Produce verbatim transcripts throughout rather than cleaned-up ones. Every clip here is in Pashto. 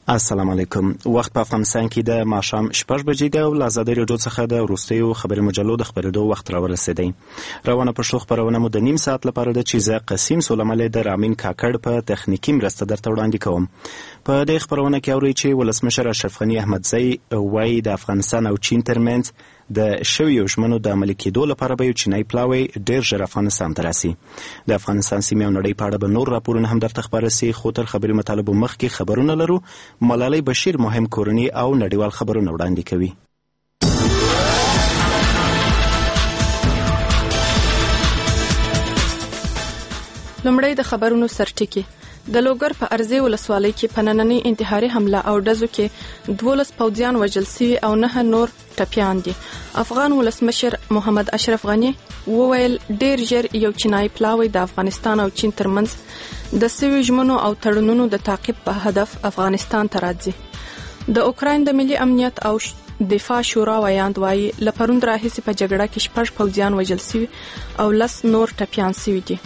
السلام علیکم. وخت په افغانستان کې د ماښام شپږ بجې دی او له ازادۍ راډیو څخه د وروستیو خبري مجلو د خپرېدو وخت راورسېدی. روانه پښتو خپرونه مو د نیم ساعت لپاره ده چې زه قسیم سلیماني د رامین کاکړ په تخنیکي مرسته درته وړاندې کوم. په دې خپرونه کې اورئ چې ولسمشر اشرف غني احمدزی وایي د افغانستان او چین ترمنځ د شویو ژمنو د عملي کېدو لپاره به یو چینی پلاوی ډېر ژر افغانستان ته راسي. د افغانستان سیمې او نړۍ په اړه به نور راپورونه هم درته خپاره سي، خو تر خبري مطالبو مخکې خبرونه لرو. ملالۍ بشیر مهم کورني او نړیوال خبرونه وړاندې کوي. لومړی د خبرونو سرټکی. د لوګر په ارزي ولسوالۍ کې په نننۍ انتحاري حمله او ډزو کې دولس پوځیان وژل سوي او نه نور ټپیان دي. افغان ولسمشر محمد اشرف غني وویل ډیر ژر یو چینایي پلاوی د افغانستان او چین ترمنځ د سوي ژمنو او تړونونو د تعقیب په هدف افغانستان ته راځي. د اوکراین د ملي امنیت او دفاع شورا ویاند وایي له پروند راهیسې په جګړه کې شپږ پوځیان وژل سوي او لس نور ټپیان سوي دي.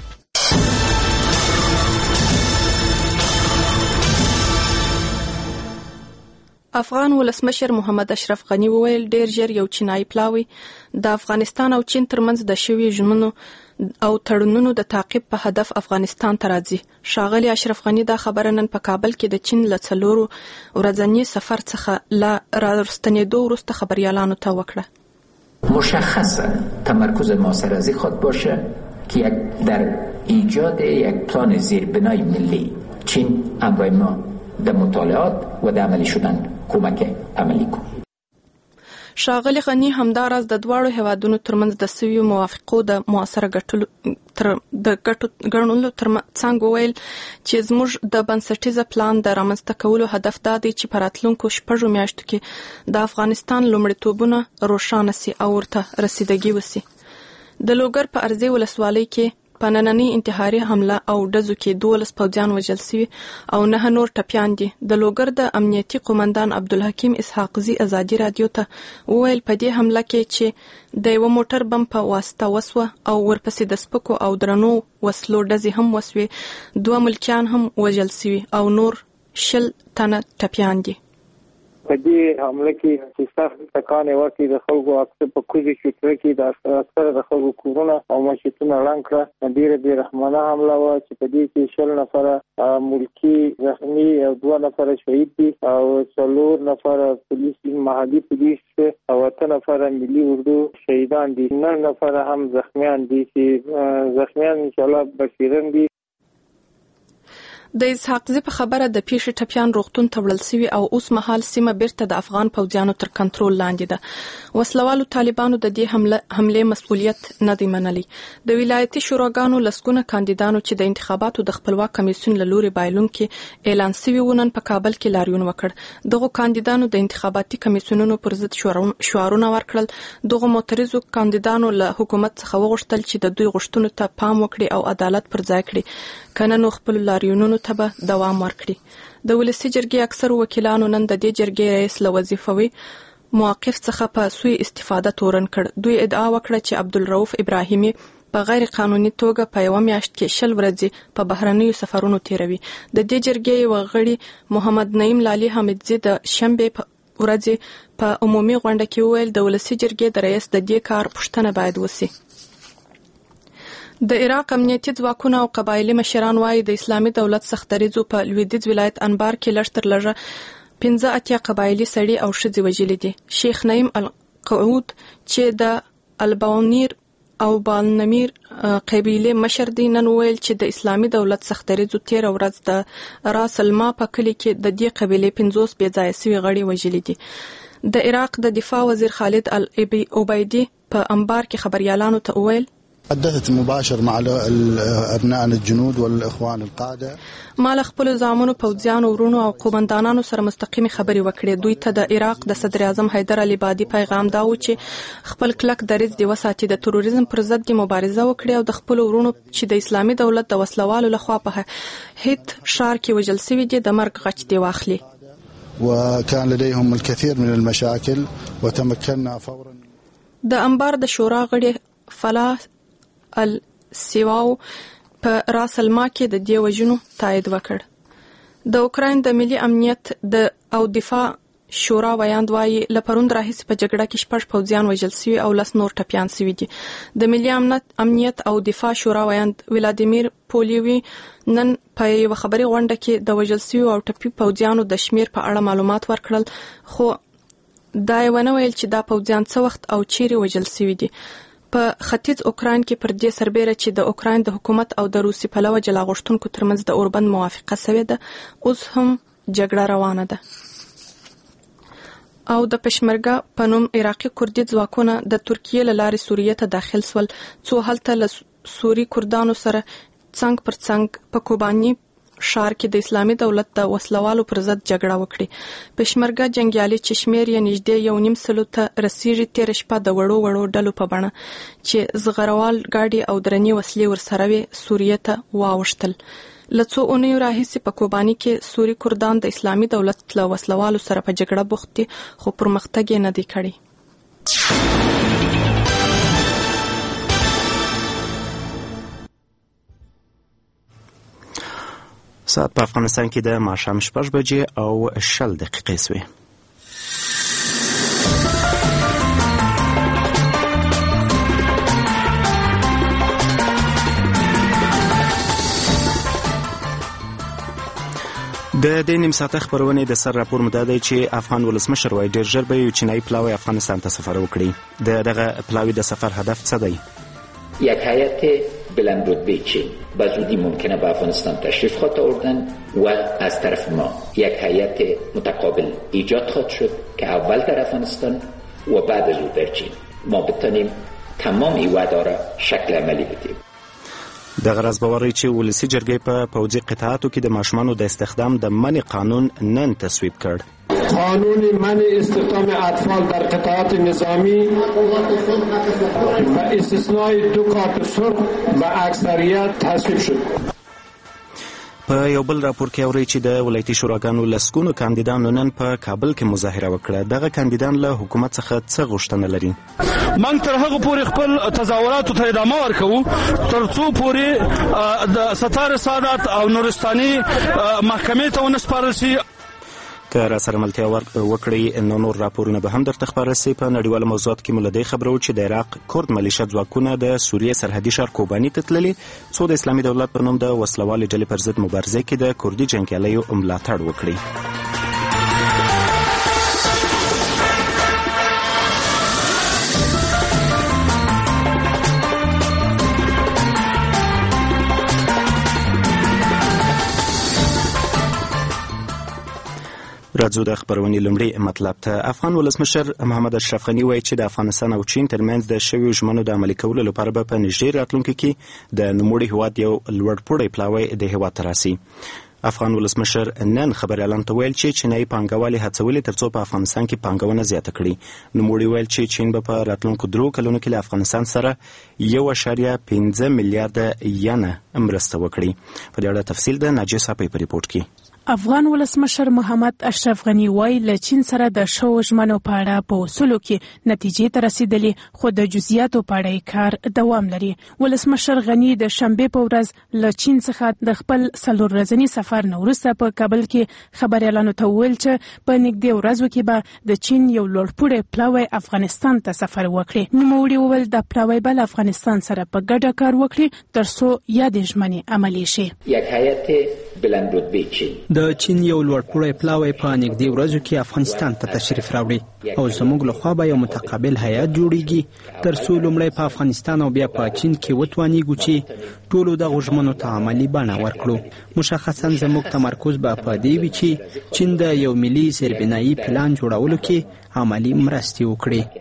افغان ولسمشر محمد اشرف غني وویل ډیر ژر یو چینایي پلاوی د افغانستان او چین ترمنځ د شوي ژمنو او تړونونو د تعقیب په هدف افغانستان ته راځي. ښاغلي اشرف غني دا خبره نن په کابل کې د چین له څلورو ورځني سفر څخه له راستنېدو وروسته خبریالانو ته وکړه. مشخصه تمرکز ما سرازی خود باشه که یک در ایجاد یک پلان زیربنای ملی چین همراه ما د مطالعات و د عملی شدن کمک عملی کو. ښاغلي غني همداراز د دواړو هیوادونو ترمنځ د سویو موافقو د مؤثره ګټلو تر د ګټو ګڼلو ترڅنګ وویل چې زموږ د بنسټیزه پلان د رامنځته کولو هدف دا دی چې په راتلونکو شپږو میاشتو کې د افغانستان لومړیتوبونه روښانه سي او ورته رسیدګي وسي. د لوګر په ارزي ولسوالۍ کې په نننۍ انتحاري حمله او ډزو کې دولس پوځیان وژل سوي او نه نور ټپیان دي. د لوګر د امنیتي قومندان عبدالحکیم اسحاقزي ازادي رادیو ته وویل په دې حمله کې چې د یو موټر بم په واسطه وسوه او ورپسې د سپکو او درنو وسلو ډزې هم وسوي. دوه ملکیان هم وژل سوي او نور شل تنه ټپیان دي. په دې حمله کې چې سخت ټکانې وکړي د خلکو اکثر په کوزې شوټره کې د اکثر د خلکو کورونه او مسجدونه ړنګ کړه. ډېره بې رحمانه حمله وه چې په دې کې شل نفره ملکي زخمي او دوه نفره شهید دي او څلور نفره پولیس محلي پولیس او اته نفره ملي اردو شهیدان دي. نه نفره هم زخمیان دي چې زخمیان انشاءالله بشیرن دي. د اسحاقزي په خبره د پیښې ټپیان روغتون ته وړل سوي او اوس مهال سیمه بیرته د افغان پوځیانو تر کنټرول لاندې ده. وسلوالو طالبانو د دې حمله حملې مسؤلیت نه دی منلی. د ولایتي شوراګانو لسګونه کاندیدانو چې د انتخاباتو د خپلواک کمیسیون له لوري بایلونکي اعلان سوي ونن په کابل کې لاریون وکړ. دغه کاندیدانو د انتخاباتي کمیسیونونو پر ضد شعارونه ورکړل. دغه معترضو کاندیدانو له حکومت څخه وغوښتل چې د دوی غوښتنو ته پام وکړي او عدالت پر ځای کړي، کنه نو خپل لاریونونو ته به دوام ورکړي. د ولسي جرګې اکثر وکیلانو نن د دې جرګې رئیس له وظیفوي موقف څخه په سوی استفاده تورن کړ. دوی ادعا وکړه چې عبدالرؤف ابراهیمي په غیر قانوني توګه په یوه میاشت کې شل ورځې په بهرنیو سفرونو تیروي. د دې جرګې یو غړي محمد نعیم لالي حمدزي د شنبې په ورځې په عمومي غونډه کې وویل د ولسي جرګې د رئیس د دې کار پوښتنه باید وسي. د عراق امنیتي ځواکونه او قبایلي مشران وایي د اسلامي دولت سختدریځو په لویدیځ ولایت انبار کې لږ تر لږه پنځه اتیا قبایلي سړي او ښځې وژلي دي. شیخ نعیم القعود چې د البانیر او بالنمیر قبیلې مشر دی نن ویل چې د اسلامي دولت سختدریځو تیره ورځ د راس الما په کلي کې د دې قبیلې پنځوس بې ځایه سوي غړي وژلي دي. د عراق د دفاع وزیر خالد العبیدي په انبار کې خبريالانو ته ویل حدثت مباشر مع ابناء الجنود والاخوان القاده. ما له خپل زامنو پوځیانو ورونو او قومندانانو سره مستقیمي خبري وکړې. دوی ته د عراق د صدر اعظم حیدر علي بادي پیغام دا و چې خپل کلک دریځ دی وساتي، د تروریزم پر ضد دی مبارزه وکړي او د خپل ورونو چې د اسلامي دولت د وسلوالو لخوا په هیت شار کې وژل سوي دي د مرګ غچ دی واخلي. وكان لديهم الكثير من المشاكل وتمكنا فورا. د انبار د شورا غړي فلاح السواو په راس الما کې د دې وژنو تایید وکړ. د اوکراین د ملي امنیت د او دفاع شورا ویاند وایي له پروند راهیسې په جګړه کې شپږ پوځیان وژل شوي او لس نور ټپیان شوي دي. د ملي امنیت او دفاع شورا ویاند ولادیمیر پولیوی نن په یوه خبري غونډه کې د وژل شوي او ټپي پوځیانو د شمیر په اړه معلومات ورکړل، خو دا یې ونه ویل چې دا پوځیان څه وخت او چیرې وژل شوي دي. په ختیځ اوکراین کې پر دې سربیره چې د اوکراین د حکومت او د روسي پلوه جلا غوښتونکو ترمنځ د اوربند موافقه شوې ده، اوس هم جګړه روانه ده. او د پشمرګا په نوم عراقي کردي ځواکونه د ترکیې له لارې سوریې ته داخل سول، څو هلته له سوري کردانو سره څنګ پر څنګ په کوباني ښار کې د اسلامي دولت د وسلوالو پر ضد جګړه وکړي. پشمرګا جنګیالي چې شمیر یې نږدې یو نیم سلو ته رسیږي، تېره شپه د وړو وړو ډلو په بڼه چې زغروال ګاډي او درنې وسلې ورسره وې سوریې ته واوښتل. له څو اونیو راهیسې په کوباني کې سوري کردان د اسلامي دولت له وسلوالو سره په جګړه بوخت دي، خو پرمختګ یې نه دی کړی. ساعت په افغانستان کې د ماښام شپږ بجې او شل دقیقې سوې. د دې نیم ساعته خبرونې د سر راپور مدا دی چې افغان ولسمشر وایي ډېر ژر به یو چینایي پلاوی افغانستان ته سفر وکړي. د دغه پلاوی د سفر هدف څه دی؟ یک هیئت بلند رتبه چین به زودی ممکنه به افغانستان تشریف خواهد آوردن و از طرف ما یک هیئت متقابل ایجاد خواهد شد که اول در افغانستان و بعد از او در چین ما بتانیم تمام این وعده را شکل عملی بدیم. دغه راز باوري چې ولسي جرګې په پوځي قطاعاتو کې د ماشومانو د استخدام د منع قانون نن تصویب کړ. قانون منع استخدام اطفال در قطاعات نظامی و استثنای دو کارت سرخ به اکثریت تصویب شد. په یو بل راپور کې اوري چې د ولایتي شوراګانو لسګونو کاندیدانو نن په کابل کې مظاهره وکړه. دغه کاندیدان له حکومت څخه څه غوښتنه لري؟ موږ تر هغه پورې خپل تظاهراتو ته ادامه ورکوو تر څو پورې د ستار سعادت او نورستاني محکمې ته ونه سپارل شي. که را سره ملتیا وکړئ نو نور راپورونه به هم درته خپاره سي. په نړیواله موضوعاتو کې مو له دې خبرو چې د عراق کرد ملیشه ځواکونه د سوریې سرحدي ښار کوباني ته تللي، څو د اسلامي دولت په نوم د وسلوالې ډلې پر ضد مبارزې کې د کردي جنګیالیو ملاتړ وکړي. راځو د خبرونې لومړی مطلب ته. افغان ولسمشر محمد اشرف غني وایي چې د افغانستان او چین ترمنځ د شویو ژمنو د عملي کولو لپاره به په نږدې راتلونکي کې د نوموړي هیواد یو لوړپوړی پلاوی د هیواد ته راسي. افغان ولسمشر نن خبریالانو ته ویل چې چینایي پانګوالې هڅولې تر څو په افغانستان کې پانګونه زیاته کړي. نوموړي ویل چې چین به په راتلونکو درو کلونو کې له افغانستان سره یو اعشاریه پنځه میلیارده ینه مرسته وکړي. په دې اړه تفصیل د ناجیه صاحب په ریپورت کې. افغان ولسمشر محمد اشرف غني وایي له چین سره د شوو ژمنو په اړه په اصولو کې نتیجې ته رسیدلې، خو د جزئیاتو په اړه کار دوام لري. ولسمشر غني د شنبې په ورځ له چین څخه د خپل څلور ورځني سفر نه وروسته په کابل کې خبریالانو ته وویل چې په نږدې ورځو کې به د چین یو لوړپوړی پلاوی افغانستان ته سفر وکړي. نوموړي وویل د پلاوی به له افغانستان سره په ګډه کار وکړي تر څو یادې ژمنې عملي شي. یک هیئت بلند رتبه چین د چین یو لوړپوړی پلاوی په نږدې ورځو کې افغانستان ته تشریف راوړي او زموږ لخوا به یو متقابل هیئت جوړیږي تر څو لومړی په افغانستان او بیا په چین کې وتوانیږو چې ټولو دغو ژمنو ته عملي بڼه ورکړو. مشخصا زموږ تمرکز به په دې وي چې چین د یو ملي زیربنایي پلان جوړولو کې عملي مرستې وکړي.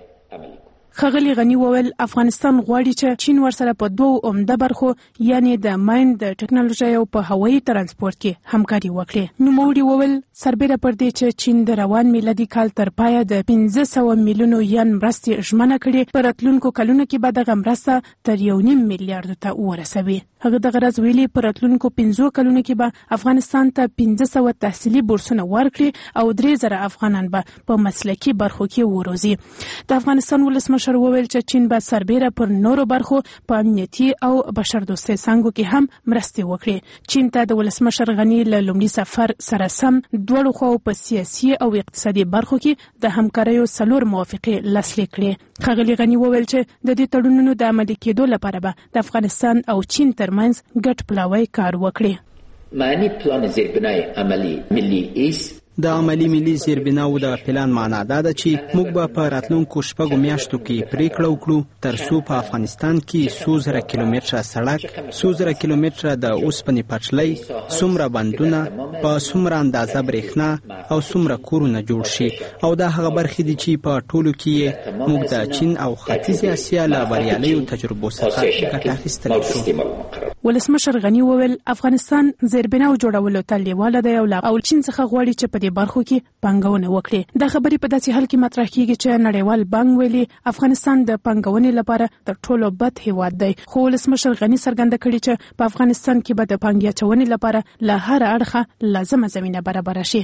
ښاغلي غني وویل افغانستان غواړي چې چین ورسره په دوو عمده برخو یعنې د ماین د ټکنالوژۍ او په هوایي ترانسپورت کې همکاري وکړي. نوموړي وویل سربیره پر دې چې چین د روان میلادي کال تر پایه د پنځه سوه میلیونو ین مرستې ژمنه کړې، په راتلونکو کلونو کې به دغه مرسته تر یو نیم میلیارډو ته ورسوي. هغه دغه راز ویلي په راتلونکو پنځو کلونو کې به افغانستان ته پنځه سوه تحصیلي بورسونه ورکړي او درې زره افغانان به په مسلکي برخو کې وروزي. د افغانستان ولسمشر ولسمشر وویل چې چین به سربیره پر نورو برخو په امنیتي او بشردوستۍ څانګو کې هم مرستې وکړي. چین ته د ولسمشر غني له لومړي سفر سره سم دواړو خواو په سیاسي او اقتصادي برخو کې د همکاریو څلور موافقې لاسلیک کړې. ښاغلي غني وویل چې د دې تړونونو د عملي کېدو لپاره به د افغانستان او چین ترمنځ ګډ پلاوی کار وکړي. معنی پلان زیربنای عملی ملی ایست د عملی ملي زیربناو د پلان معنا دا ده چې موږ به په راتلونکو شپږو میاشتو کې پریکړه وکړو تر څو په افغانستان کې څو زره کیلومتره سړک، څو زره کیلومتره د اوسپنې پټلۍ، څومره بندونه، په څومره اندازه برېښنا او څومره کورونه جوړ شي. او دا هغه برخې دي چې په ټولو کې موږ د چین او ختیځې اسیا له بریالیو تجربو څخه ګټه اخیستلی شو. ولسمشر غني وویل افغانستان زیربناو جوړولو ته لیواله دی او چین څخه غواړي چې په دې برخو کې پانګونه وکړي. دا خبرې په داسې حال کې مطرح کیږي چې نړیوال بانک ویلي افغانستان د پانګونې لپاره تر ټولو بد هیواد دی. خو ولسمشر غني څرګنده کړې چې په افغانستان کې به د پانګې اچونې لپاره له هر اړخه لازمه زمینه برابره شي.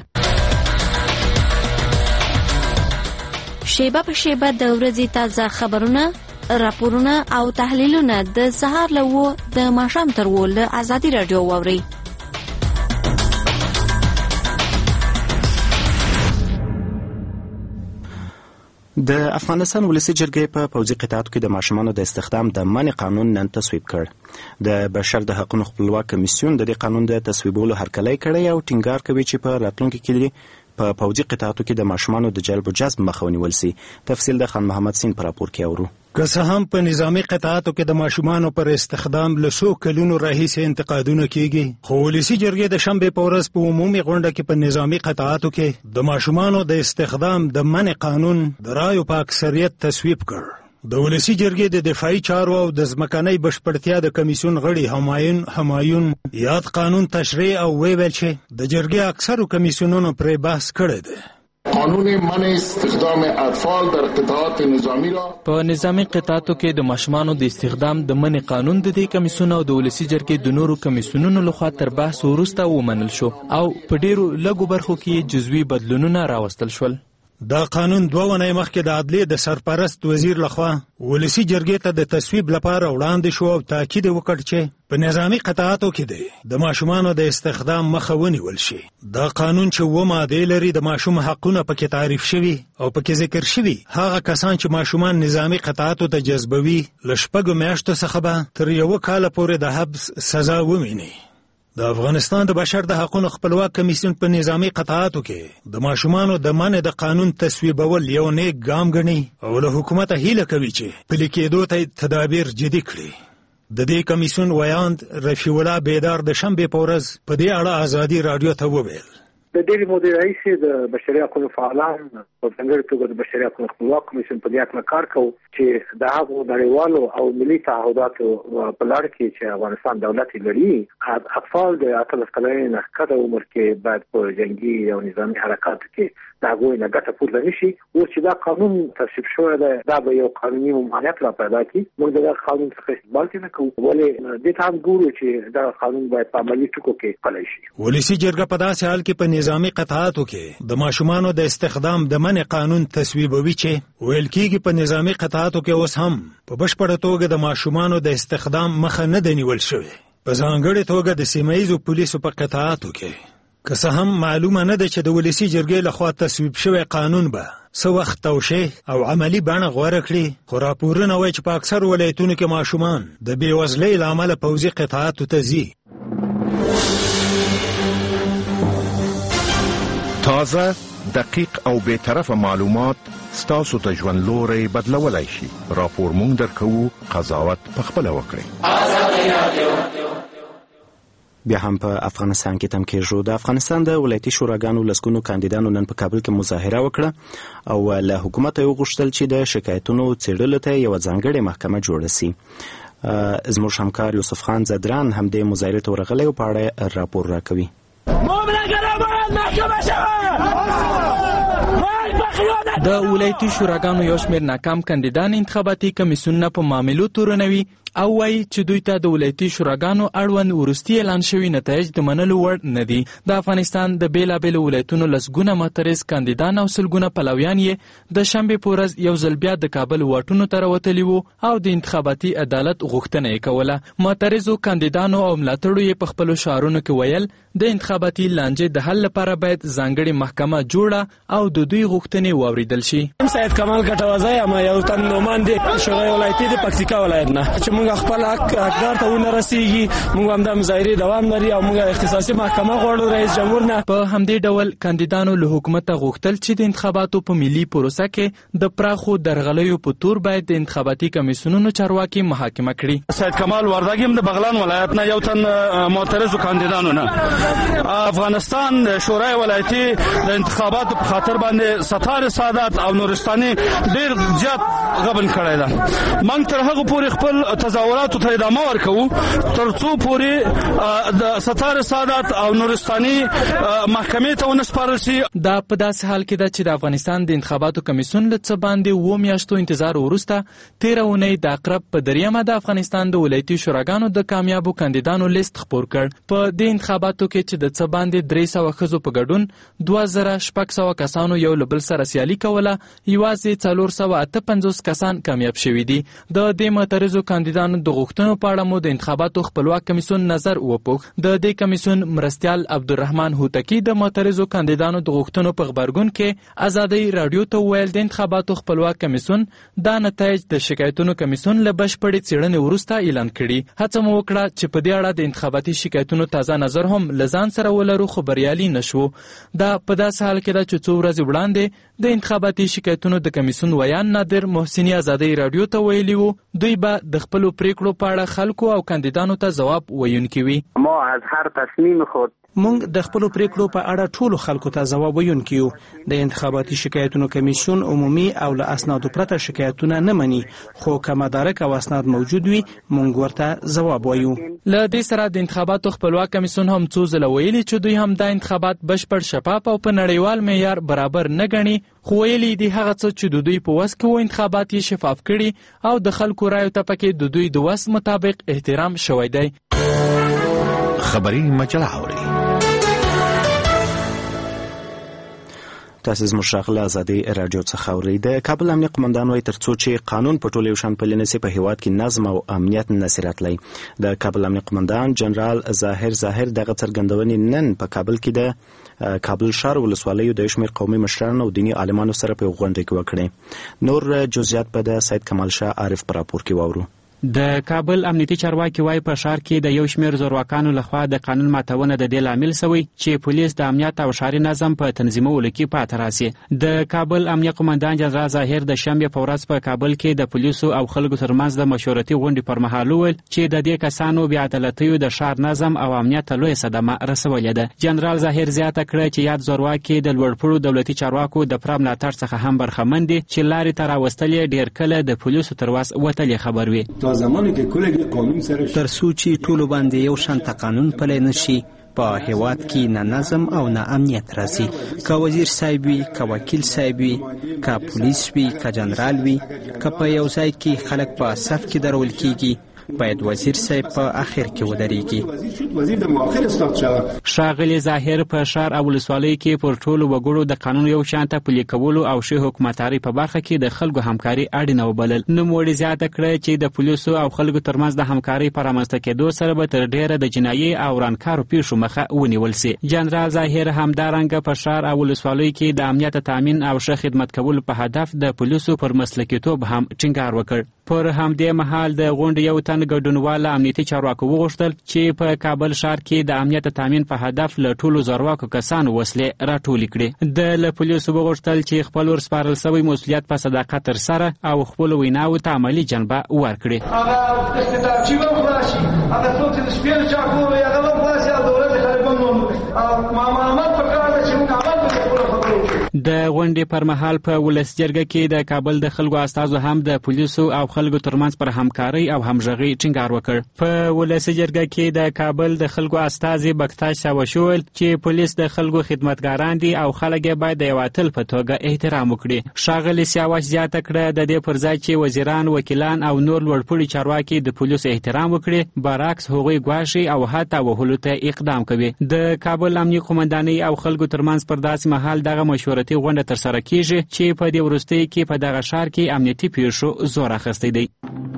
شیبه په شیبه د ورځې تازه خبرونه، راپورونه او تحلیلونه د سهار له و د ماښام تر و له ازادي راډیو واورئ. د افغانستان ولسي جرګې په پوځي قطاعاتو کې د ماشومانو د استخدام د منع قانون نن تصویب کړ. د بشر د حقوقو خپلواک کمیسیون د دې قانون د تصویبولو هرکلی کړی او ټینګار کوي چې په راتلونکي کې په پوځي قطاعاتو کې د ماشومانو د جلب او جذب مخه ونیول سي. تفصیل د خان محمد سین پر راپور کې اورو. که څه هم په نظامی قطاعاتو کې د ماشومانو پر استخدام له څو کلونو راهیسې انتقادونه کیږي، خو ولسي جرګې د شنبې په ورځ په عمومي غونډه کې په نظامی قطاعاتو کې د ماشومانو د استخدام د منع قانون د رایو په اکثریت تصویب کړ. د ولسي جرګې د دفاعي چارو او د ځمکنۍ بشپړتیا د کمیسیون غړي همایون همایون یاد قانون تشریح او ویل چې د جرګې اکثرو کمیسیونونو پرې بحث کړی دی. قانون منع استخدام اطفال در قطاعات نظامی را په نظامی قطاعاتو کې د ماشومانو د استخدام د منع قانون د دې کمیسیون او د ولسي جرګې د نورو کمیسیونونو لخوا تر بحث وروسته ومنل شو او په ډیرو لږو برخو کې جزوي بدلونونه راوستل شول. دا قانون دوه ونې مخکې د عدلیې د سرپرست وزیر لخوا ولسي جرګې ته د تصویب لپاره وړاندې شو او تاکید وکړ چې په نظامی قطاعاتو کې دی د ماشومانو د استخدام مخه ونیول شي. دا قانون چې اووه مادې لري د ماشوم حقونه پکې تعریف شوي او پکې ذکر شوي. هغه کسان چې ماشومان نظامی قطاعاتو ته جذبوي له شپږو میاشتو څخه به تر یوه کاله پورې د حبس سزا وویني. د افغانستان د بشر د حقوقو خپلواک کمیسیون په نظامی قطاعاتو کې د ماشومانو د منع د قانون تصویبول یو نیک ګام ګڼي او له حکومته هیله کوي چې پلي کېدو ته تدابیر جدي کړي. د دې کمیسیون ویاند رفیع الله بیدار د شنبې په ورځ په دې اړه ازادي راډیو ته وویل. د ډېرې مودې راهیسې د بشري حقوقو فعالان په ځانګړې توګه د بشري حقوقو خپلواک کمیسیون په دې اړه کار کوو چې د هغو نړیوالو او ملي تعهداتو په لړ کې چې افغانستان دولت لري اطفال د اتلس کلنۍ نه ښکته عمر کې باید په جنګي او نظامي حرکاتو کې د هغوی نه ګټه پورته نه شي. اوس چې دا قانون تصویب شوی دی دا به یو قانوني ممانعت را پیدا کړي. موږ د دغه قانون څخه استقبال نه کوو، ولې دې ته هم ګورو چې دا قانون باید په عملي ټکو کې پلی شي. ولسي جرګه په داسې حال کې په نظامي قطاعاتو کې د ماشومانو د استخدام د منع قانون تصویبوي چې ویل کېږي په نظامي قطاعاتو کې اوس هم په بشپړه توګه د ماشومانو د استخدام مخه نه ده نیول شوې، په ځانګړې توګه د سیمه ییزو پولیسو په قطاعاتو کې. که څه هم معلومه نه ده چې د ولسي جرګې لخوا تصویب شوی قانون به څه وخت توشیح او عملي بڼه غوره کړي، خو راپورونه وایي چې په اکثرو ولایتونو کې ماشومان د بېوزلۍ له امله پوځي قطاعاتو ته ځي. تازه، دقیق او بی‌طرفه معلومات ستاسو ته ژوند لوری بدلولی شي. راپور مونږ درکوو، قضاوت پخپله وکړئ. بیا هم په افغانستان کې تم کېږو. د افغانستان د ولایتي شوراګانو لسګونو کاندیدانو نن په کابل کې مظاهره وکړه او له حکومته یې وغوښتل چې د شکایتونو څېړلو ته یوه ځانګړې محکمه جوړه سي. زموږ همکار یوسف خان زدران همدې مظاهرې ته ورغلی او په اړه راپور راکوي. د ولایتي شوراګانو یو شمېر ناکام کاندیدان انتخاباتي کمیسیونونه په معاملو تورنوي او وایي چې دوی ته د ولایتي شوراګانو اړوند وروستي اعلان شوي نتایج د منلو وړ نه دي. د افغانستان د بېلابېلو ولایتونو لسګونه معترض کاندیدان او سلګونه پلویان یې د شنبې په ورځ یو ځل بیا د کابل واټونو ته راوتلي وو او د انتخاباتي عدالت غوښتنه یې کوله. معترضو کاندیدانو او ملاتړو یې په خپلو شعارونو کې ویل د انتخاباتي لانجې د حل لپاره باید ځانګړې محکمه جوړه او د دوی غوښتنې واورېدل شي. سید کمال ګټوزی یم، یو تن نومان دی شورای ولایتي د پکتیکا ولایت نه، چې موږ خپل حق حقدار ته ونه رسیږي. موږ هم د مظاهرې دوام لري او موږ اختصاصي محکمه غواړو رئیس جمهور نه. په همدې ډول کاندیدانو له حکومته غوښتل چې د انتخاباتو په ملي پروسه کې د پراخو درغلیو په تور باید د انتخاباتي کمیسیونونو چارواکي محاکمه کړي. سید کمال وردګ هم د بغلان ولایت نه یو تن معترضو کاندیدانو نه. افغانستان شورای ولایتي د انتخاباتو په خاطر باندې ستار سادات او نورستاني ډیر زیات غبن کړی ده. موږ تر هغه پورې خپل تظاهراتو ته ادامه ورکوو تر څو پورې د ستار سادات او نورستاني محکمې ته ونه سپارل شي. دا په داسې حال کې ده چې د افغانستان د انتخاباتو کمیسیون له څه باندې اووه میاشتو انتظار وروسته تېره اونۍ د اقرب په دریمه د افغانستان د ولایتي شوراګانو د کامیابو کاندیدانو لیست خپور کړ. په دې انتخاباتو کې چې د څه باندې درې سوه ښځو په ګډون دوه زره شپږ سوه کسانو یو له بل سره سیالي کوله، یوازې څلور سوه اته پنځوس کسان کامیاب شوي دي. د دې معترضو کاندیدانو د غوښتنو په اړه مو د انتخاباتو خپلواک کمیسیون نظر وپوښت. د دې کمیسیون مرستیال عبدالرحمن هوتکی د معترضو کاندیدانو د غوښتنو په غبرګون کې ازادۍ راډیو ته وویل د انتخاباتو خپلواک کمیسیون دا نتایج د شکایتونو کمیسیون له بشپړې څېړنې وروسته اعلان کړي. هڅه مو وکړه چې په دې اړه د انتخاباتي شکایتونو تازه نظر هم له ځان سره ولرو، خو بریالي نه شو. دا په داسې حال کې ده چې څو ورځې وړاندې د انتخاباتي شکایتونو د کمیسیون ویان نادر محسني ازادۍ راډیو ته ویلي وو دوی به د خپلو پریکړو په اړه خلکو او کاندیدانو ته ځواب ویونکي وي. ما از هر تصمیم خود موږ د خپلو پریکړو په اړه ټولو خلکو ته ځواب ویونکي یو. د انتخاباتي شکایتونو کمیسیون عمومي او له اسنادو پرته شکایتونه نه مني، خو که مدارک او اسناد موجود وي موږ ورته ځواب وایو. له دې سره د انتخاباتو خپلواک کمیسیون هم څو ځله ویلي چې دوی هم دا انتخابات بشپړ شفاف او په نړیوال معیار برابر نه ګڼي، خو ویلي دي هغه څه چې د دوی په وس کې و انتخابات یې شفاف کړي او د خلکو رایو ته پکې د دوی د وس مطابق احترام شوی دی. خبري مجله اوري. تاسو زموږ ښاغلي ازادۍ راډیو څخه اورئ. د کابل امنیه قمندان وایي تر څو چې قانون په ټولو یو شان پلی نه سي په هیواد کې نظم او امنیت نه سي راتلی. د کابل امنیه قمندان جنرال ظاهر ظاهر دغه څرګندونې نن په کابل کې د کابل ښار ولسوالیو د یو شمېر قومي مشرانو او دیني عالمانو سره په یوه غونډه کې وکړې. نور جزئیات به د سید کمال شاه عارف په راپور کې واورو. د کابل امنیتي چارواکي وایي په ښار کې د یو شمېر زورواکانو لخوا د قانون ماتونه د دې لامل شوی چې پولیس د امنیت او ښاري نظم په تنظیمولو کې پاتې راسي. د کابل امنیه قمندان جنرال ظاهر د شنبې په ورځ په کابل کې د پولیسو او خلکو ترمنځ د مشورتي غونډې پر مهال وویل چې د دې کسانو بې عدالتیو د ښار نظم او امنیت ته لویه صدمه رسولې ده. جنرال ظاهر زیاته کړه چې یاد زورواکي د لوړپوړو دولتي چارواکو د پوره ملاتړ څخه هم برخمن دي چې لارې ته راوستل ډېر کله د پولیسو تر وس وتلې خبر وي. تر څو چې ټولو باندې یو شان قانون پلی نشي په هیواد کې نه نظم او نه امنیت راځي. که وزیر صاحب وي، که وکیل صاحب وي، که پولیس وي، که جنرال وي، که په یو ځای کې خلک په صف کې درول کیږي باید وزیر صاحب په اخر کې ودرېږي. ښاغلي ظاهر په ښار او ولسوالۍ کې پر ټولو وګړو د قانون یو شان ته پلي کولو او ښې حکومتدارۍ په برخه کې د خلکو همکاري اړینه وبلل. نوموړي زیاته کړه چې د پولیسو او خلکو ترمنځ د همکارۍ په رامنځته کېدو سره به تر ډېره د جنایي او ورانکارو پیښو مخه ونیول سي. جنرال ظاهر همدارنګه په ښار او ولسوالیو کې د امنیت تامین او ښه خدمت کولو په هدف د پولیسو پر مسلکیتوب هم ټینګار وکړ. پر همدې مهال د غونډې یو تن ګډونواله امنیتي چارواکو وغوښتل چې په کابل ښار کې د امنیت تامین په هدف له ټولو زورواکو کسانو وسلې راټولې کړي. د له پولیسو وغوښتل چې خپل ورسپارل سوی مسؤلیت په صداقت ترسره او خپلو ویناوو ته عملي جنبه ورکړي. هغه استطاعتي وخلاشي هغه څوک چې د شپې له چاکو وي هغه وخلاشي او دولت خاربون نوم او معاملات په کار ده چې موږ عمل وکړو. د غونډې پر مهال په ولس جرګه کې د کابل د خلکو استازو هم د پولیسو او خلکو ترمنځ پر همکارۍ او همغږۍ ټینګار وکړ. په ولس جرګه کې د کابل د خلکو استازي بکتاش ساوشول چې پولیس د خلکو خدمتګاران دي او خلک باید د یو اتل په توګه احترام وکړي. ښاغلي سیاوش زیاته کړه د دې پر ځای چې وزیران، وکیلان او نور لوړپوړي چارواکي د پولیسو احترام وکړي، برعکس هغوی ګواښي او حتی وهلو ته اقدام کوي. د کابل امنیه قومندانۍ او خلکو ترمنځ پر داسې مهال دغه مشورتي غونډه ترسره کیږي چې په دې وروستیو کې په دغه ښار کې امنیتي پیښو زور اخیستی دی.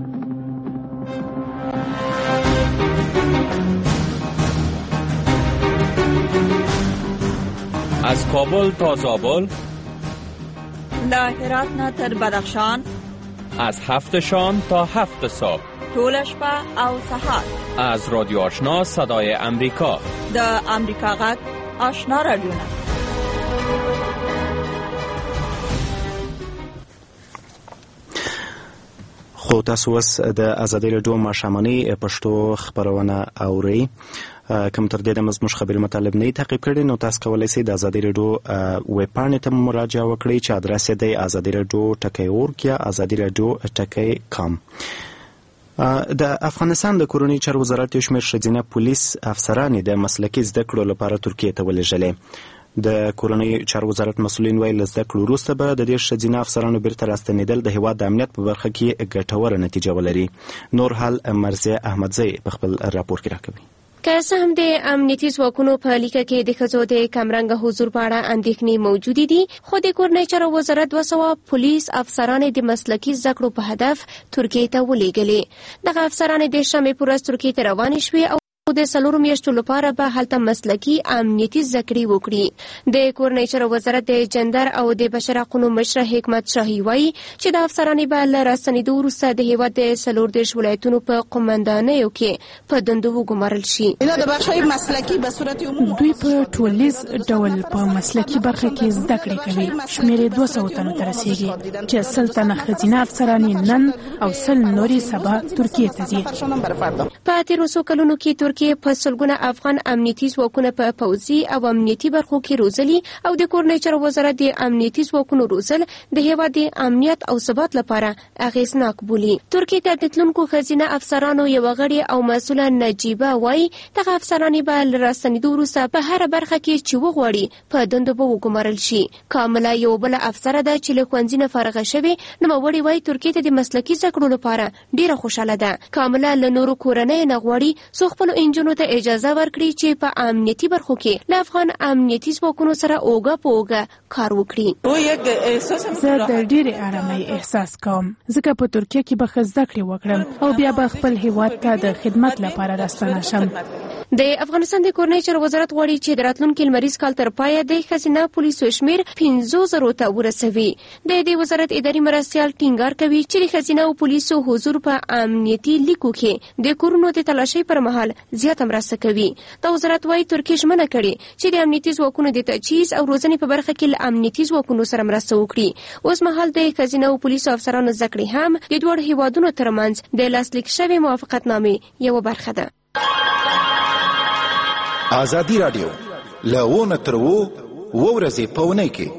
از کابل تا زابل، له هرات نه تر بدخشان، از هفت شام تا هفت صبح، ټوله شپه او سهار. از رادیو آشنا صدای امریکا، د امریکا غږ آشنا رادیو. خو تاسو اوس د ازادي راډیو ماښامنۍ پښتو خپرونه اورئ. کوم تر دې دمه زموږ خبري مطالب نه تعقیب کړي نو تاسو کولی شئ د ازادي راډیو ویب پاڼې ته مراجعه وکړئ چې ادرس یې دی ازادي راډیو ټکی اورګ یا ازادي راډیو ټکی کام. د افغانستان د کورنۍ چارو وزارت یو شمېر ښځینه پولیس افسرانې د مسلکي زده کړو لپاره ترکیې ته ولېږلې. د کورنۍ چارو وزارت مسؤلین وایي له زده کړو وروسته به د دې ښځینه افسرانو بیرته راستنېدل د هېواد د امنیت په برخه کې ګټوره نتیجه ولري. نور حال مرزیه احمدزی په خپل راپور کې راکوي. که څه هم د امنیتي ځواکونو په لیکه کې د ښځو د کمرنګه حضور په اړه اندېښنې موجودې دي، خو د کورنۍ چارو وزارت دوه سوه پولیس افسرانې د مسلکي زده کړو په هدف ترکیې ته ولېږلې. دغه افسرانې د شنبې په ورځ ترکیې ته روانې شوې او د څلورو میاشتو لپاره به هلته مسلکي امنیتي زده کړې وکړي. د کورنۍ چارو وزارت د جندر او د بشر حقونو مشره حکمت شاهي وایي چې د افسرانې به له راستنېدو وروسته د هېواد د څلور دېرش ولایتونو په قومندانیو کې په دندو وګمارل شي. دوی په ټولیز ډول په مسلکي برخه کې زده کړې کوي. شمېر یې دوه سوو تنو ته رسېږي چې سل تنه ښځینه افسرانې نن او سل نورې سبا ترکیې ته ځي. په تېرو څو کلونو کې ترکیې په سلګونه افغان امنیتي ځواکونه په پوځي او امنیتي برخو کې روزلي او د کورنۍ چارو وزارت د امنیتي ځواکونو روزل د هېواد د امنیت او ثبات لپاره اغېزناک بولي. ترکیې ته د تلونکو ښځینه افسرانو یوه غړې او مسؤله نجیبه وایي دغه افسرانې به له راستنېدو وروسته په هره برخه کې چې وغواړي په دندو به وګمارل شي. کامله یو بله افسره ده چې له ښوونځي نه فارغه شوې، نوموړې وایي ترکیې ته د مسلکي زده کړو لپاره ډېره خوشحاله ده. کامله له نورو کورنۍ نه غواړي څو خپلو انجونو ته اجازه ورکړي چې په امنیتي برخو کې له افغان امنیتي ځواکونو سره اوږه په اوږه کار وکړي. زه د ډېرې آرامۍ احساس کوم ځکه په ترکیه کې به ښه زده کړې وکړم او بیا به خپل هېواد ته د خدمت لپاره راستنه شم. د افغانستان د کورنۍ چارو وزارت غواړي چې د راتلونکي لمریز کال تر پایه د ښځینه پولیسو شمېر پنځو زرو ته ورسوي. د دې وزارت اداري مرستیال ټینګار کوي چې د ښځینه پولیسو حضور په امنیتي لیکو کې د کورونو د تلاشۍ پر مهال زیاته مرسته کوي. د وزارت وايي ترکیه ژمنه کړې چې د امنیتي ځواکونو د تجهیز او روزنې په برخه کې له امنیتي ځواکونو سره مرسته وکړي. اوس مهال د ښځینه پولیسو افسرانو زده کړې هم د دواړو هېوادونو ترمنځ د لاسلیک شوې موافقتنامې یوه برخه ده. ازادي راډیو له ونه تر و ورځې په اونۍ کې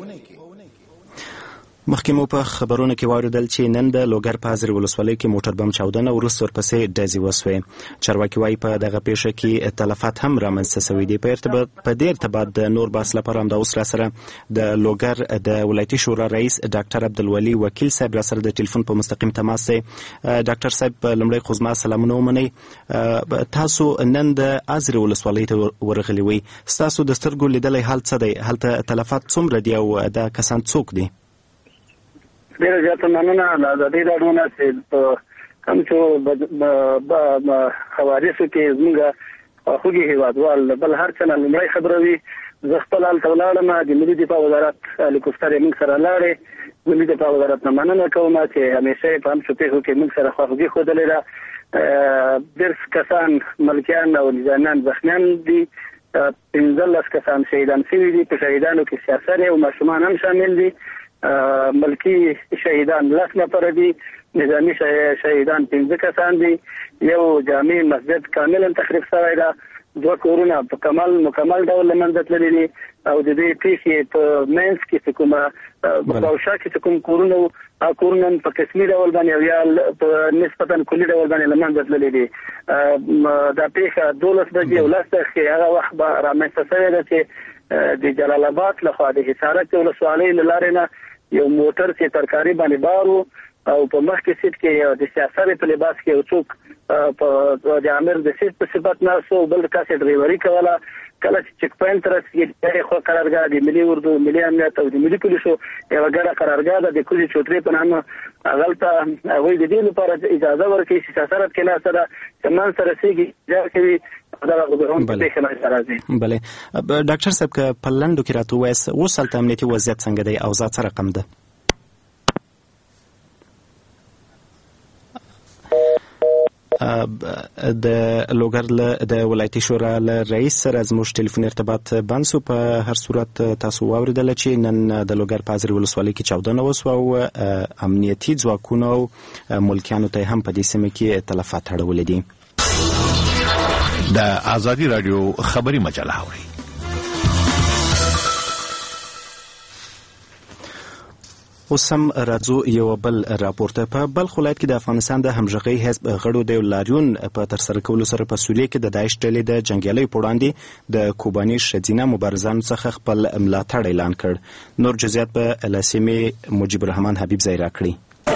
مخکې مو په خبرونو کې واوریدل چې نن د لوګر په حاضر ولسوالۍ کې موټر بم چاودنه وروسته ورپسې ډزې وسوې. چارواکي وایي په دغه پیښه کې تلفات هم رامنځته سوي دي. په ارتباط په دې ارتباط د نور بحث لپاره همدا اوس راسره د لوګر د ولایتي شورا رئیس ډاکټر عبدالولي وکیل صاحب راسره د ټلیفون په مستقیم تماس دی. ډاکټر صاحب لومړی خو زما سلامونه ومنئ. تاسو نن د حاضر ولسوالۍ ته ورغلي وئ، ستاسو د سترګو لیدلی حال څه دی؟ هلته تلفات څومره دي او دا کسان څوک دي؟ ډېره زیاته مننه د ازادي راډیو نه چې په کوم څو حوادثو کې زموږ خوږي هېوادوال بل هر څه نه لومړی خبروي. زه خپل هلته ولاړم، د ملي دفاع وزارت هلیکوپټر یې موږ سره لاړې. ملي دفاع وزارت نه مننه کوم چې همیشه یې په همڅو پیښو کې موږ سره خواخوږي ښودلې ده. دېرش کسان ملکیان او نظامیان زخمیان دي، پنځلس کسان شهیدان شوي دي. په شهیدانو کې سیاسر او ماشومان هم شامل دي. ملکی شهیدان لس نفر دي، نظامی شهیدان پنځه کسان دي. یو جامع مسجد کاملا تخریب شوی ده. دوه کورونه په کمال مکمل ډول له منځه تللي دي او د دې پیښې په منځ کې کومه په شا کې کوم کورونه او کورونه په قسمي ډول باندې او یا په نسبتا کلي ډول باندې له منځه تللي دي. دا پیښه دولس بجې او لس دقیقې هغه وخت به رامنځته شوې ده چې د جلال آباد لخوا د حصارک ولسوالۍ له لارې نه یو موټر چې ترکاري باندې بارو او په مخ کې سیټ کې د سیاست په لباس کې یو څوک په د امیر د سیټ په صفت نه سو بل کاسه ډرایوري کوله. کله چې چک پوینټ رسېږي د خو قرارګاه د ملي اردو ملي امنیت او د ملي پولیسو یو ګډه قرارګاه ده د کوزي چوتري په نامه غلطه هغه د دې لپاره اجازه ورکړي چې سیاست کې نه سره سمان سره رسېږي ځکه چې دا غوډون په څه نه راځي. بله ډاکټر صاحب که په لندو کې راته وایس وسل امنیتي وضعیت څنګه دی او ځا څه رقم ده؟ د لوګر د ولایتي شورا له رئیس سره زموږ ټلیفوني ارتباط بند شو. په هر صورت تاسو واوریدل چې نن د لوګر په ازرې ولسوالۍ کې چاودنه وسوه او امنیتي ځواکونو او ملکیانو ته هم په دې سیمه کې تلفات اړولي دي. د ازادي رادیو خبري مجله اوري. اوس هم راځو یو بل راپور ته. په بلخ ولایت کې د افغانستان د همغږۍ حزب غړو د لاریون په ترسره کولو سره په سوریه کې د داعش ډلې د جنګیالیو په وړاندې د کوباني ښځینه مبارزانو څخه خپل ملاتړ اعلان کړ. نور جزئیات په له سیمې مجیب الرحمن حبیب ځای راکړي.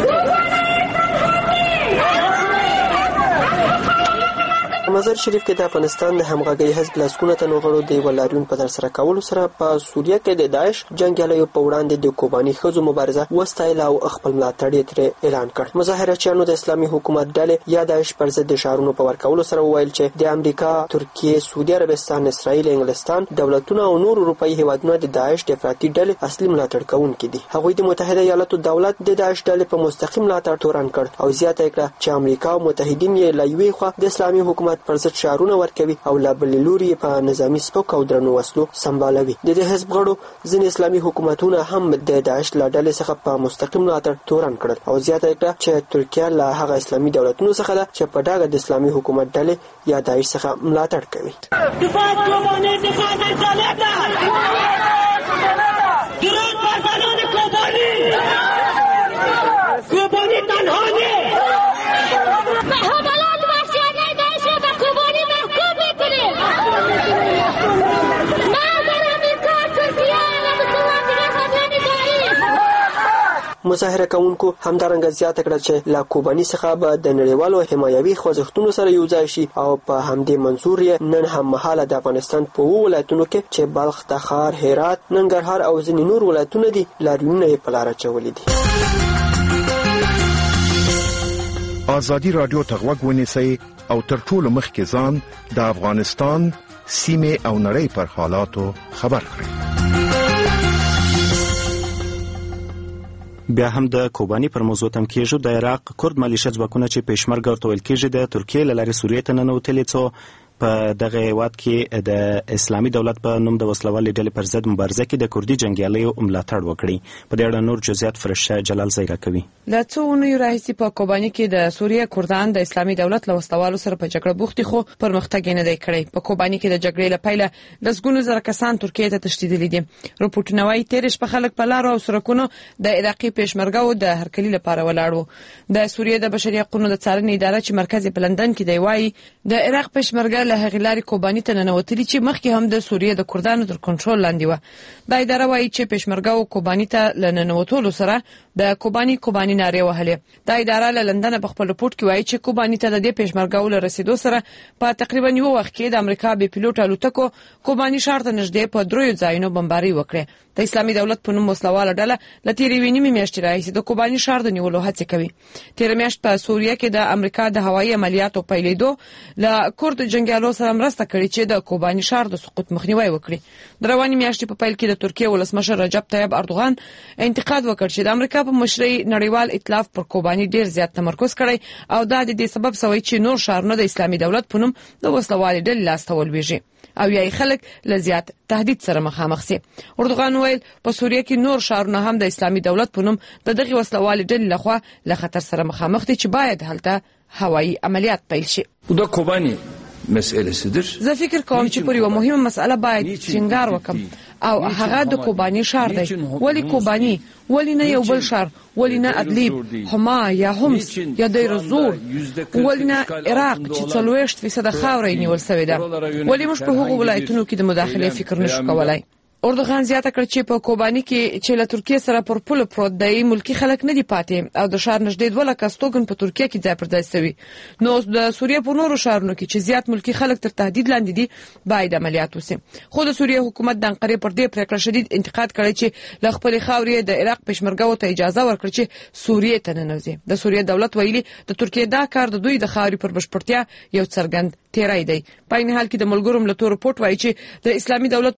مزار شریف کې د افغانستان د همغږۍ حزب لسګونه تنو غړو د یو لاریون په ترسره کولو سره په سوریه کې د داعش جنګیالیو په وړاندې د کوباني ښځو مبارزه وستایله او خپل ملاتړ یې ترې اعلان کړ. مظاهرچیانو د اسلامي حکومت ډلې یا داعش پر ضد د شعارونو په ورکولو سره وویل چې د امریکا، ترکیه، سعودي عربستان، اسرائیل، انګلستان دولتونه او نور اروپایي هیوادونه د داعش د افراطي ډلې اصلي ملاتړ کوونکي دي. هغوی د متحده ایالاتو دولت د داعش ډلې په مستقیم ملاتړ تورن کړ او زیاته کړه چې امریکا او متحدین یې له یوې خوا د اسلامي حکومت پر ضد شعارونه ورکوي او لا بل لوري په نظامی سپک او درنو وسلو سمبالوي. د دې حزب غړو ځینې اسلامي حکومتونه هم د داعش له ډلې څخه په مستقیم ملاتړ تورن کړل او زیاته کړه چې ترکیه له هغه اسلامي دولتونو څخه ده چې په ډاګه د اسلامي حکومت ډلې یا داعش څخه ملاتړ کوي. مظاهره کوونکو همدارنګه زیاته کړه چې لا کوباني څخه به د نړیوالو حمایوي خوځښتونو سره یوځای شي او په همدې منظور یې نن هم مهاله د افغانستان په اوو ولایتونو کې چې بلخ، تخار، هرات، ننګرهار او ځینې نور ولایتونه دي لاریونونه یې په لاره اچولي دي. ازادي رادیو ته غوږ ونیسئ او تر ټولو مخکې ځان د افغانستان سیمې او نړۍ پر حالاتو خبر کړئ. بیا هم د کوباني پر موضوع تم کېږو. د عراق کرد ملیشه ځواکونه چې پېشمرګه ورته ویل کېږي د ترکیې له لارې سوریې ته ننوتلي څو په دغه هیواد کې د اسلامي دولت په نوم د وسلوالې ډلې پر ضد مبارزه کې د کردي جنګیالیو ملاتړ وکړي. په دې اړه نور جزئیات فرشته جلال ځای راکوي. له څو اونیو راهیسې په کوباني کې د سوریه کردان د اسلامي دولت له وسلوالو سره په جګړه بوختي خو پرمختګ نه دی کړی. په کوباني کې د جګړې له پیله لسګونو زره کسان ترکیې ته تښتېدلي دي. رپورټونه وايي تېر شپه خلک په لارو او سړکونو د عراقي پېشمرګو د هرکلي لپاره ولاړ وو. د سوریه د بشري حقوقو د څارنې اداره چې مرکز په لندن کې دی وايي د عراق پېشمرګه له هغې لارې کوباني ته ننوتلي چې مخکې هم د سوریه د کردانو تر کنټرول لاندې وه. دا اداره وايي چې پېشمرګو کوباني ته له ننوتلو سره د کوباني کوباني نارې وهلې. دا اداره له لندن په خپل رپورټ کې وايي چې کوباني ته د دې پېشمرګو له رسیدو سره په تقریبا یو وخت کې د امریکا بې پیلوټ الوتکو کوباني ښار ته نږدې په دریو ځایونو بمباري وکړه. د اسلامي دولت په نوم وسلواله ډله له تېرې یوې نیمې میاشتې راهیسې د کوباني ښار د نیولو هڅې کوي. تېره میاشت په سوریه کې د امریکا د هوایي عملیاتو پیلېدو له کورد جنګیالو سره مرسته کړې چې د کوباني ښار د سقوط مخنیوی وکړي. د روانې میاشتې په پیل کې د ترکیې ولسمشر رجب طیب اردوغان انتقاد وکړ چې د امریکا په مشرۍ نړیوال ائتلاف پر کوباني ډیر زیات تمرکز کړی او دا د دې سبب شوی چې نور ښارونه د اسلامي دولت په نوم د وسلوالې ډلې لاسته ولویږي او یای خلک له زیات تهدید سره مخامخ سي. اردوغان ویل په سوریه کې نور ښارونه هم د اسلامي دولت په نوم د دغه وسلوالې ډلې لخوا له خطر سره مخامخ دي چې باید هلته هوایي عملیات پیل شي. Bu da Kobani meselesidir. زه فکر کوم چې پر یو مهمه مسأله باید ټینګار وکم او هغه د کوبانی ښار دی. ولی کوبانی؟ ولی نه یو بل ښار؟ ولی نه ادلیب، حما یا همس یا دیر زور؟ ولی نه عراق چې څلوېښت فیصده خاوره یې نیول سوې ده؟ ولی موږ په هغو ولایتونو کې د مداخلې فکر نشو کولی؟ اردوغان زیاته کړ چې په کوبانی کې چې له ترکیه سره پر پل پروت دی ملکی خلک نه دی پاتې او د ښار نږدې دوه لکه استوګن په ترکیه کې ځای پر ځای شوی. نو د سوریه په نورو ښارونو کې چې زیات ملکی خلک تر تهدید لاندې دي باید عملیات وشي. خو د سوریه حکومت د انقرې پر دې پریکړه شدید انتقاد کړی چې له خپل خاورې د عراق پېشمرګو ته اجازه ورکړي چې سوریه ته ننوځي. د سوریه دولت ویلي د ترکیه دا کار د دوی د خاورې پر بشپړتیا یو څرګند تیری دی. په این حال کې د ملګرو ملتونو رپورټ وایي چې د اسلامي دولت